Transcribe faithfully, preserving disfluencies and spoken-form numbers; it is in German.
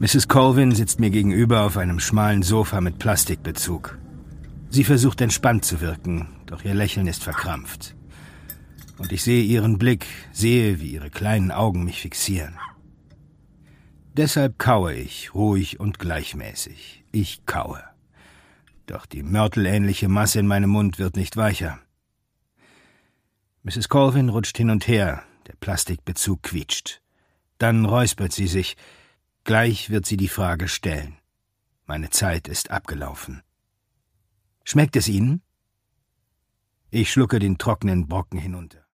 Misses Colvin sitzt mir gegenüber auf einem schmalen Sofa mit Plastikbezug. Sie versucht entspannt zu wirken, doch ihr Lächeln ist verkrampft. Und ich sehe ihren Blick, sehe, wie ihre kleinen Augen mich fixieren. Deshalb kaue ich, ruhig und gleichmäßig. Ich kaue. Doch die mörtelähnliche Masse in meinem Mund wird nicht weicher. Misses Colvin rutscht hin und her, der Plastikbezug quietscht. Dann räuspert sie sich. Gleich wird sie die Frage stellen. Meine Zeit ist abgelaufen. »Schmeckt es Ihnen?« Ich schlucke den trockenen Brocken hinunter.